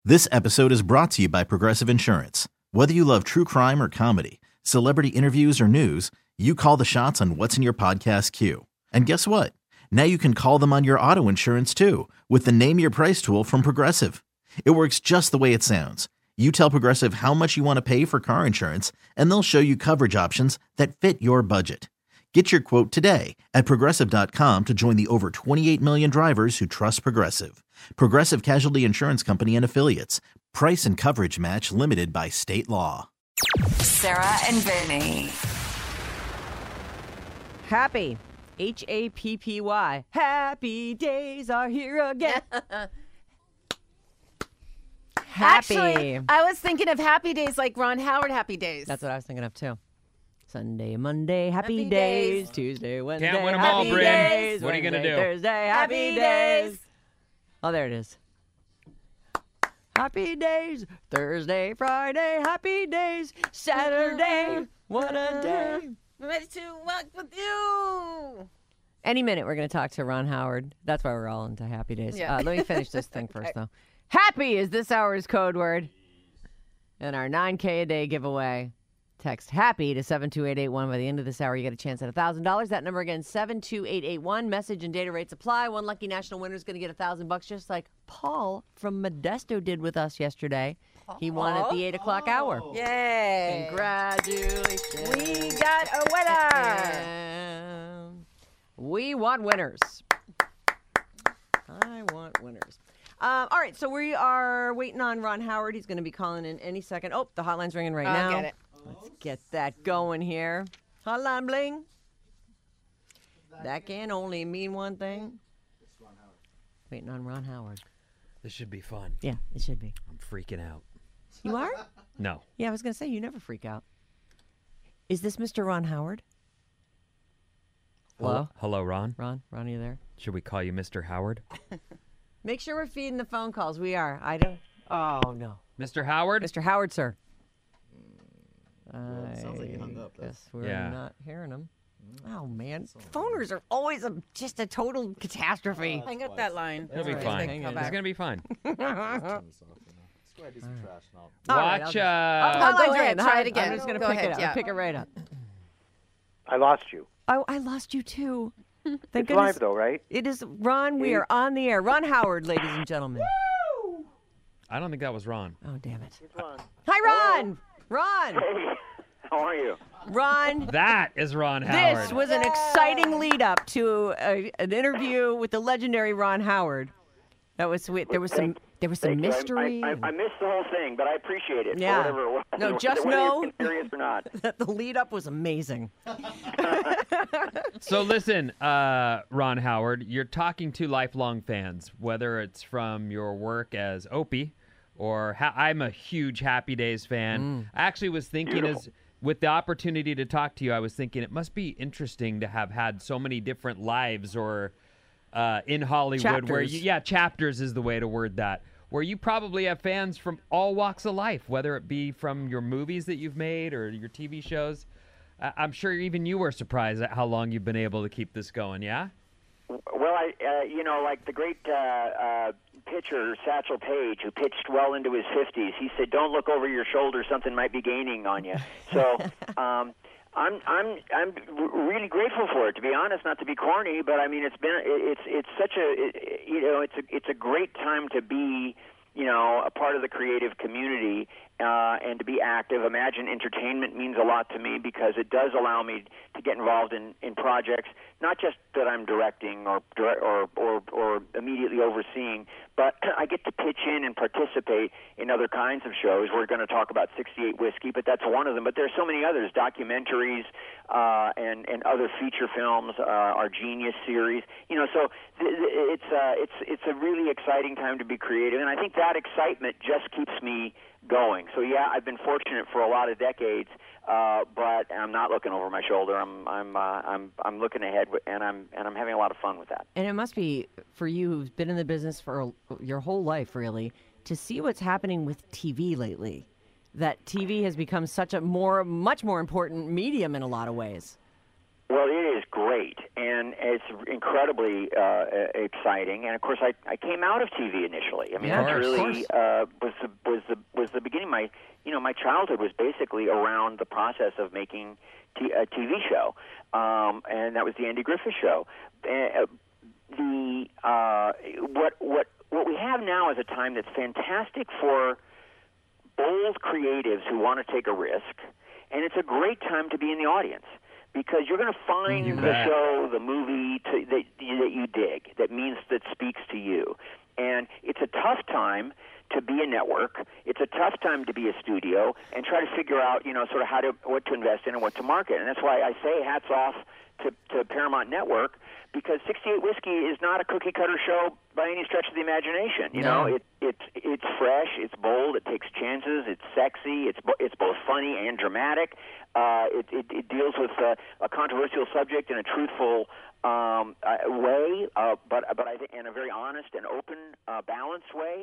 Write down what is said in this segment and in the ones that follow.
This episode is brought to you by Progressive Insurance. Whether you love true crime or comedy, celebrity interviews or news, you call the shots on what's in your podcast queue. And guess what? Now you can call them on your auto insurance too with the Name Your Price tool from Progressive. It works just the way it sounds. You tell Progressive how much you want to pay for car insurance, and they'll show you coverage options that fit your budget. Get your quote today at Progressive.com to join the over 28 million drivers who trust Progressive. Progressive Casualty Insurance Company and Affiliates. Price and coverage match limited by state law. Sarah and Vinny. Happy. Happy. Happy days are here again. Happy. Actually, I was thinking of Happy Days like Ron Howard Happy Days. That's what I was thinking of too. Sunday, Monday, happy days. Tuesday, Wednesday, Can't win 'em happy all, Bryn. days. What are you gonna Wednesday, do? Thursday, happy days. Oh, there it is. Happy days. Thursday, Friday, happy days. Saturday, what a day. Ready to walk with you. Any minute, we're going to talk to Ron Howard. That's why we're all into happy days. Yeah. Let me finish this thing first, though. Happy is this hour's code word. And our 9K a day giveaway. Text HAPPY to 72881. By the end of this hour, you get a chance at $1,000. That number again, 72881. Message and data rates apply. One lucky national winner is going to get $1,000, just like Paul from Modesto did with us yesterday. He won at the 8 o'clock hour. Yay. Congratulations. We got a winner. We want winners. I want winners. All right, so we are waiting on Ron Howard. He's going to be calling in any second. Oh, the hotline's ringing right now. Get it. Let's get that going here. Hotline bling. That can only mean one thing. Waiting on Ron Howard. This should be fun. Yeah, it should be. I'm freaking out. You are? No. Yeah, I was going to say, you never freak out. Is this Mr. Ron Howard? Hello? Hello, Ron. Ron, are you there? Should we call you Mr. Howard? Make sure we're feeding the phone calls. We are. I don't. Oh, no. Mr. Howard? Mr. Howard, sir. it sounds like you hung up, though. Guess we're Yeah. not hearing him. Oh, man. Phoners are always just a total catastrophe. Hang up that line. It'll be All right, fine. hang It's on. going to be fine. Turn this off for now. Let's go ahead and do some trash now. All right, Watch. I'll go Highline's ahead, ringing. The try it hotline- again. I'm just going to Go pick ahead, it up. yeah. I'll pick it right up. I lost you. Oh, I lost you too. Thank It's goodness. live, though, right? It is Ron. We are on the air. Ron Howard, ladies and gentlemen. I don't think that was Ron. Oh, damn it. It's on. Hi, Ron. Ron. Hey, how are you? Ron. That is Ron Howard. This was an exciting lead up to an interview with the legendary Ron Howard. That was sweet. There was some Thank you. mystery. I missed the whole thing, but I appreciate it. Yeah. For whatever it was. No, just whether know- you're serious or not. that the lead up was amazing. So listen, Ron Howard, you're talking to lifelong fans, whether it's from your work as Opie or I'm a huge Happy Days fan. I actually was thinking with the opportunity to talk to you, I was thinking it must be interesting to have had so many different lives or in Hollywood where Chapters. chapters is the way to word that, where you probably have fans from all walks of life, whether it be from your movies that you've made or your TV shows. I'm sure even you were surprised at how long you've been able to keep this going, yeah? Well, like the great pitcher Satchel Paige, who pitched well into his 50s, he said, "Don't look over your shoulder; something might be gaining on you." So, I'm really grateful for it. To be honest, not to be corny, but I mean, it's such it's a great time to be, a part of the creative community. And to be active. Imagine Entertainment means a lot to me because it does allow me to get involved in projects, not just that I'm directing or immediately overseeing, but I get to pitch in and participate in other kinds of shows. We're going to talk about 68 Whiskey, but that's one of them. But there's so many others, documentaries and other feature films, our Genius series. So it's a really exciting time to be creative, and I think that excitement just keeps me going. So yeah, I've been fortunate for a lot of decades, but I'm not looking over my shoulder. I'm looking ahead, and I'm having a lot of fun with that. And it must be for you who's been in the business for your whole life, really, to see what's happening with TV lately. That TV has become such a much more important medium in a lot of ways. Well, it is great, and it's incredibly exciting. And of course, I came out of TV initially. I mean, Yeah, that's of really was the beginning. My childhood was basically around the process of making a TV show, and that was the Andy Griffith Show. What we have now is a time that's fantastic for bold creatives who want to take a risk, and it's a great time to be in the audience. Because you're going to find the show, the movie that you dig, that speaks to you. And it's a tough time to be a network. It's a tough time to be a studio and try to figure out, sort of what to invest in and what to market. And that's why I say hats off to Paramount Network, because 68 Whiskey is not a cookie cutter show by any stretch of the imagination. It's fresh, it's bold, it takes chances, it's sexy, it's both funny and dramatic. It deals with a controversial subject in a truthful way, but I think in a very honest and open, balanced way.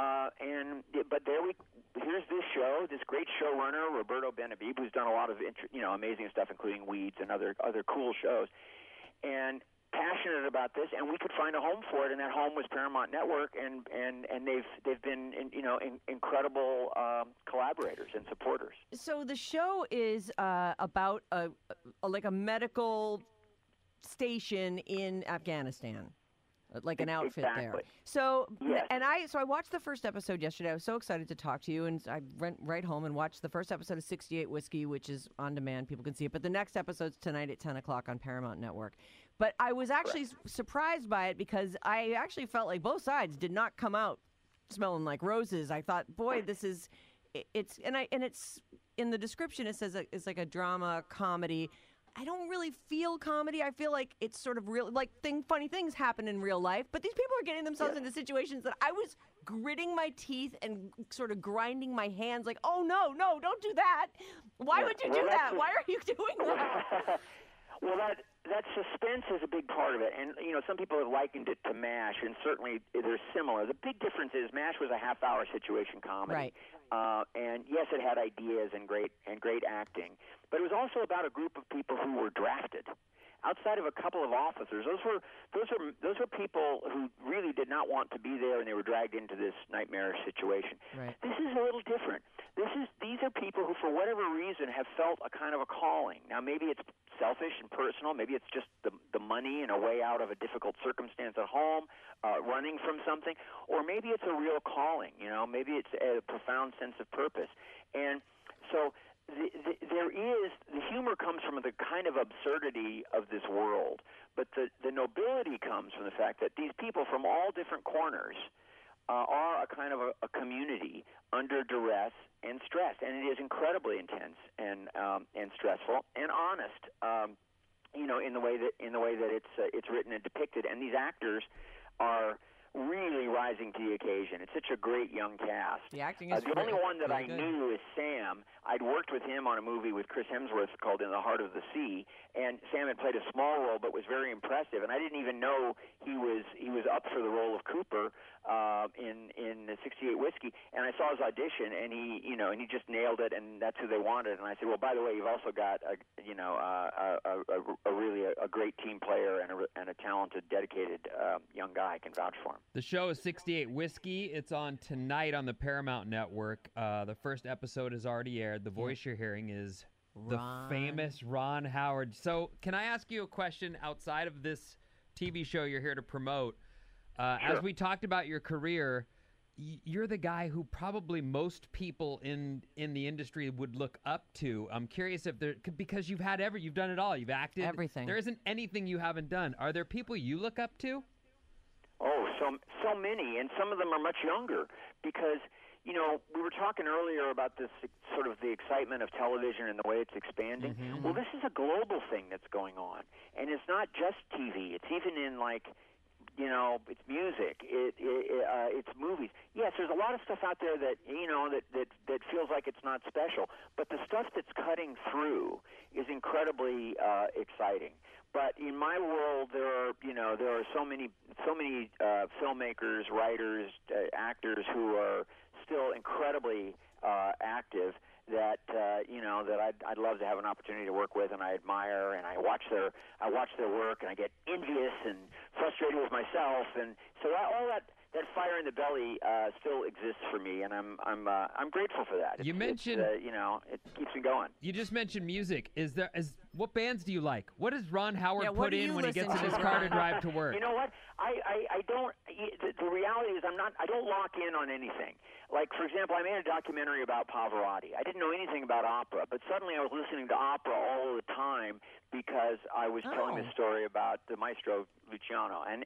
Here's this show, this great showrunner Roberto Benabib, who's done a lot of amazing stuff, including Weeds and other cool shows, and passionate about this, and we could find a home for it, and that home was Paramount Network, and they've been incredible collaborators and supporters. So the show is about a medical station in Afghanistan, like an outfit exactly. there. So yes. I watched the first episode yesterday. I was so excited to talk to you, and I went right home and watched the first episode of 68 Whiskey, which is on demand. People can see it. But the next episode's tonight at 10 o'clock on Paramount Network. But I was actually surprised by it because I actually felt like both sides did not come out smelling like roses. I thought, boy, it's in the description. It says it's like a drama comedy. I don't really feel comedy. I feel like it's sort of real, like funny things happen in real life. But these people are getting themselves into situations that I was gritting my teeth and sort of grinding my hands like, oh, no, don't do that. Why would you do that? Why are you doing that? Well, that suspense is a big part of it, and some people have likened it to MASH, and certainly they're similar. The big difference is MASH was a half-hour situation comedy, right? And yes, it had ideas and great acting, but it was also about a group of people who were drafted. Outside of a couple of officers, those were people who really did not want to be there, and they were dragged into this nightmarish situation. Right. This is a little different. These are people who, for whatever reason, have felt a kind of a calling. Now, maybe it's selfish and personal. Maybe it's just the money and a way out of a difficult circumstance at home, running from something, or maybe it's a real calling. Maybe it's a profound sense of purpose, and so. The humor comes from the kind of absurdity of this world, but the nobility comes from the fact that these people from all different corners are a kind of a community under duress and stress, and it is incredibly intense and stressful and honest, in the way that it's written and depicted, and these actors are really rising to the occasion. It's such a great young cast. The acting is the only one that really I good. knew is Sam. I'd worked with him on a movie with Chris Hemsworth called In the Heart of the Sea, and Sam had played a small role but was very impressive. And I didn't even know he was up for the role of Cooper in the 68 Whiskey. And I saw his audition, and he just nailed it, and that's who they wanted. And I said, well, by the way, you've also got a really great team player and a talented, dedicated young guy. I can vouch for him. The show is 68 Whiskey. It's on tonight on the Paramount Network. The first episode is already aired. The voice you're hearing is the famous Ron Howard. So can I ask you a question outside of this TV show you're here to promote? Sure. As we talked about your career, you're the guy who probably most people in the industry would look up to. I'm curious if because you've done it all. You've acted. Everything. There isn't anything you haven't done. Are there people you look up to? Oh, so many, and some of them are much younger because, we were talking earlier about this sort of the excitement of television and the way it's expanding. Mm-hmm. Well, this is a global thing that's going on, and it's not just TV. It's even in it's music, it's movies. Yes, there's a lot of stuff out there that that feels like it's not special, but the stuff that's cutting through is incredibly exciting. But in my world, there are so many filmmakers, writers, actors who are still incredibly active that that I'd love to have an opportunity to work with, and I admire, and I watch their work, and I get envious and frustrated with myself, and so all that fire in the belly still exists for me, and I'm grateful for that. You mentioned, it keeps me going. You just mentioned music. What bands do you like? What does Ron Howard put in when he gets in his to, car to drive to work? You know what? I don't. The reality is I don't lock in on anything. Like, for example, I made a documentary about Pavarotti. I didn't know anything about opera, but suddenly I was listening to opera all the time because I was telling this story about the maestro Luciano, and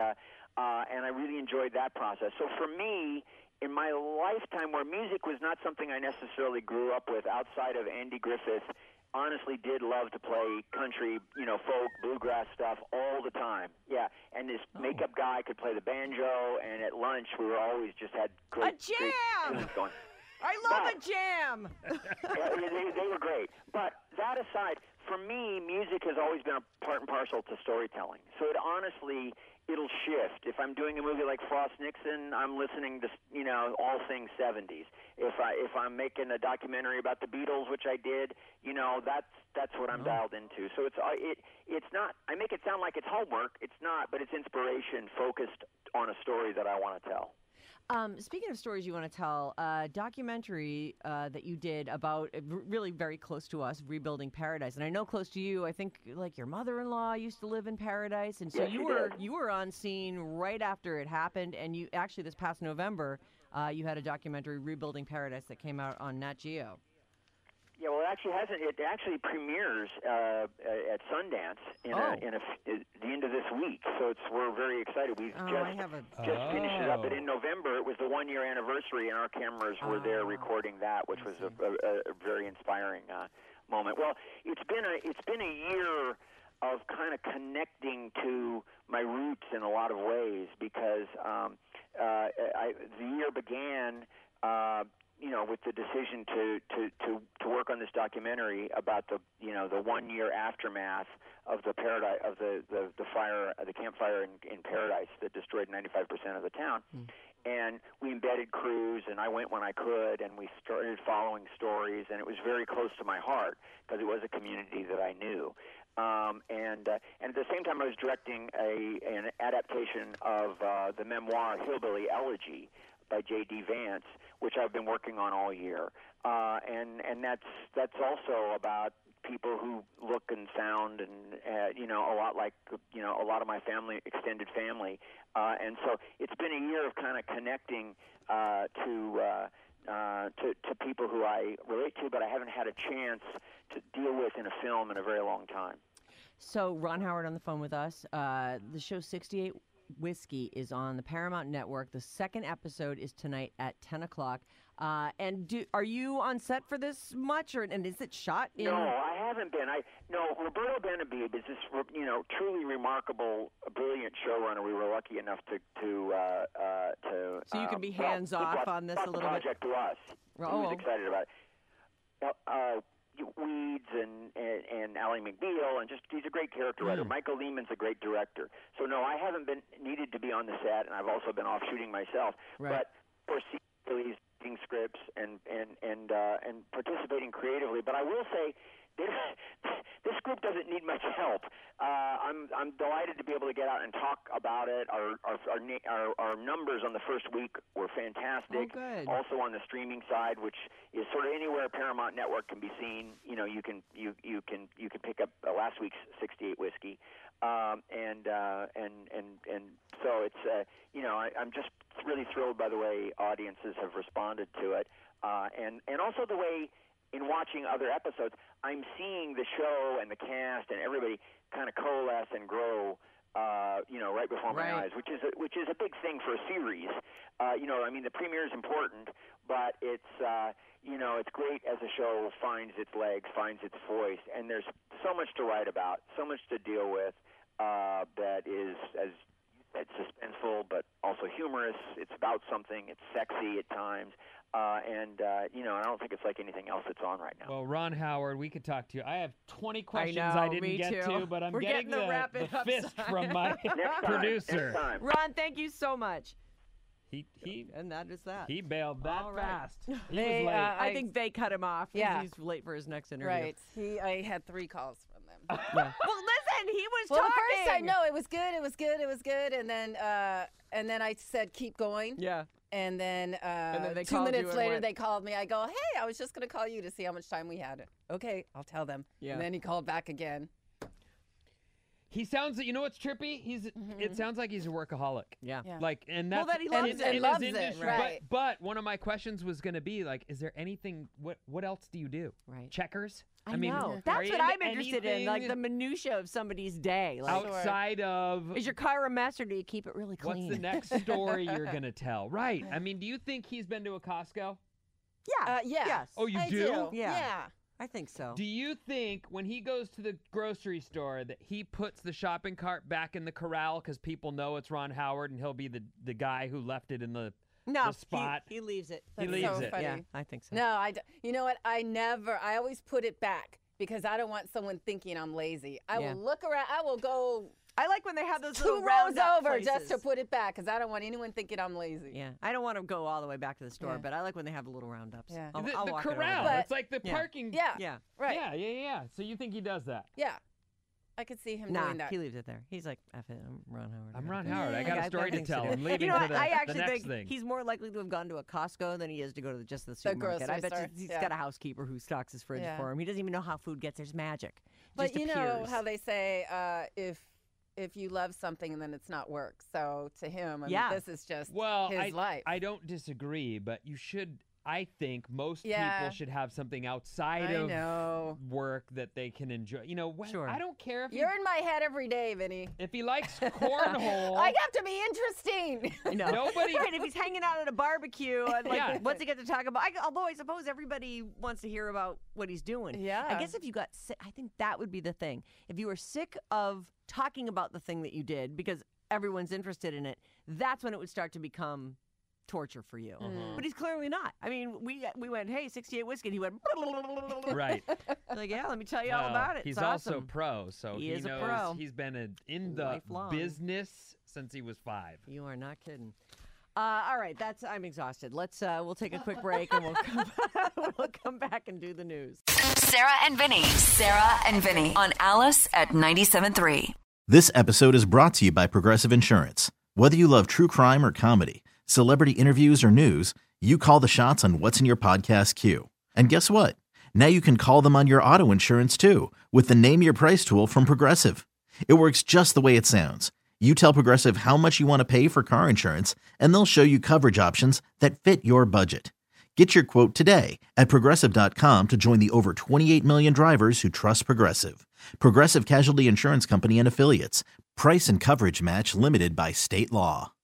I really enjoyed that process. So for me, in my lifetime, where music was not something I necessarily grew up with outside of Andy Griffith, honestly did love to play country, folk, bluegrass stuff all the time. Yeah, and this makeup guy could play the banjo, and at lunch we were always just had great, a jam. Great going. I love a jam. They were great. But that aside, for me, music has always been a part and parcel to storytelling. So it'll shift. If I'm doing a movie like Frost Nixon, I'm listening to all things 70s. If I'm making a documentary about the Beatles, which I did, that's what I'm dialed into. So it's not. I make it sound like it's homework. It's not, but it's inspiration focused on a story that I want to tell. Speaking of stories you want to tell, a documentary that you did about really very close to us, Rebuilding Paradise, and I know close to you. I think like your mother-in-law used to live in Paradise, and so yes, you were on scene right after it happened. And you actually this past November, you had a documentary, Rebuilding Paradise, that came out on Nat Geo. Yeah, well, it actually hasn't. It actually premieres at Sundance at the end of this week. So we're very excited. We've just finished it up. But in November, it was the 1-year anniversary, and our cameras were there recording that, which was a very inspiring moment. Well, it's been a year of kind of connecting to my roots in a lot of ways because the year began. With the decision to work on this documentary about the 1-year aftermath of the paradise of the fire, the campfire in Paradise that destroyed 95% of the town, and we embedded crews, and I went when I could, and we started following stories, and it was very close to my heart because it was a community that I knew. And at the same time, I was directing an adaptation of the memoir Hillbilly Elegy by J.D. Vance, which I've been working on all year, and that's also about people who look and sound and a lot like a lot of my family, extended family, and so it's been a year of kind of connecting to people who I relate to, but I haven't had a chance to deal with in a film in a very long time. So Ron Howard on the phone with us. The show 68 Whiskey is on the Paramount Network. The second episode is tonight at 10 o'clock. And are you on set for this much, and is it shot in? No, I haven't been. Roberto Benabib is this, truly remarkable, brilliant showrunner. We were lucky enough to. So you can be hands off on this a little bit. Project to us. He was excited about it. Weeds and Ally McBeal, and he's a great character writer. Michael Lehman's a great director. So no, I haven't been needed to be on the set, and I've also been off shooting myself. Right. But for seeing scripts and participating creatively. But I will say, this group doesn't need much help. I'm delighted to be able to get out and talk about it. Our numbers on the first week were fantastic. Oh, good. Also on the streaming side, which is sort of anywhere Paramount Network can be seen. You can pick up last week's 68 Whiskey, and so it's I'm just really thrilled by the way audiences have responded to it, and also the way. In watching other episodes, I'm seeing the show and the cast and everybody kind of coalesce and grow, right before my eyes, which is a big thing for a series. The premiere is important, but it's it's great as a show finds its legs, finds its voice, and there's so much to write about, so much to deal with that is it's suspenseful, but also humorous. It's about something. It's sexy at times. I don't think it's like anything else that's on right now. Well, Ron Howard, we could talk to you. I have 20 questions I didn't get to, but I'm getting the fist from my producer. Ron, thank you so much. And that is that. He bailed that All right. fast. He was They, late. I think they cut him off. 'Cause Yeah. he's late for his next interview. Right. I had 3 calls from them. Well, listen, he was Well, talking. the first time, no, it was good, and then I said keep going. Yeah. And then, then they 2 called you minutes and later, went- they called me. I go, hey, I was just going to call you to see how much time we had. Okay, I'll tell them. Yeah. And then he called back again. He sounds. You know what's trippy? It sounds like he's a workaholic. Yeah. Yeah. Like, and Well, that's that he loves in, it. in Loves his it, industry. right. But one of my questions was going to be like, is there anything? What else do you do? Right. Checkers? I mean, know. are That's you what into I'm interested in, like the anything minutia of somebody's day. Like, outside of. is your car a mess or do you keep it really clean? What's the next story you're going to tell? Right. I mean, do you think he's been to a Costco? Yeah. Yeah. Yes. Oh, you I do? Yeah. I think so. Do you think when he goes to the grocery store that he puts the shopping cart back in the corral because people know it's Ron Howard and he'll be the guy who left it in the No, spot? He leaves it. He That's leaves so it. funny. Yeah, I think so. No, you know what? I always put it back because I don't want someone thinking I'm lazy. I Yeah. will look around. I will go I like when they have those 2 little rows roundup over just to places. put it back because I don't want anyone thinking I'm lazy. Yeah, I don't want to go all the way back to the store, Yeah. but I like when they have the little roundups. Yeah. I'll, The, I'll the walk it over corral. there. It's like the Yeah. parking. Yeah. Yeah. Right. Yeah. So you think he does that? Yeah. I could see him Nah, doing that. he leaves it there. He's like, F it, I'm Ron Howard. I'm gotta Ron go." Howard. I Yeah, got a I've story to things tell. do. I'm leaving You know for what? the, I the actually next think thing. he's more likely to have gone to a Costco than he is to go to just the supermarket. I grocery bet store, he's yeah. got a housekeeper who stocks his fridge Yeah. for him. He doesn't even know how food gets there. It's magic. It But just you know appears. how they say if you love something and then it's not work. So to him, I Yeah. mean, this is just Well, his life. I don't disagree, but you should. I think most Yeah. people should have something outside I of know. work that they can enjoy. You know, Sure. I don't care if You're in my head every day, Vinny. if he likes cornhole. I have to be interesting. I know. Nobody- Right, if he's hanging out at a barbecue, and like, Yeah. what's he get to talk about? Although I suppose everybody wants to hear about what he's doing. Yeah. I guess if you got sick, I think that would be the thing. If you were sick of talking about the thing that you did because everyone's interested in it, that's when it would start to become torture for you. But he's clearly not. I mean, we went, hey, 68 whiskey, and he went, Right. like, yeah, let me tell you all Well, about it. He's It's also awesome. pro, so He he is a knows pro. he's been in the Lifelong. business since he was 5. You are not kidding. All right, I'm exhausted. We'll take a quick break and we'll come back and do the news. Sarah and Vinny. Sarah and Vinny on Alice at 97.3. This episode is brought to you by Progressive Insurance. Whether you love true crime or comedy, celebrity interviews or news, you call the shots on what's in your podcast queue. And guess what? Now you can call them on your auto insurance too with the Name Your Price tool from Progressive. It works just the way it sounds. You tell Progressive how much you want to pay for car insurance, and they'll show you coverage options that fit your budget. Get your quote today at Progressive.com to join the over 28 million drivers who trust Progressive. Progressive Casualty Insurance Company and Affiliates. Price and coverage match limited by state law.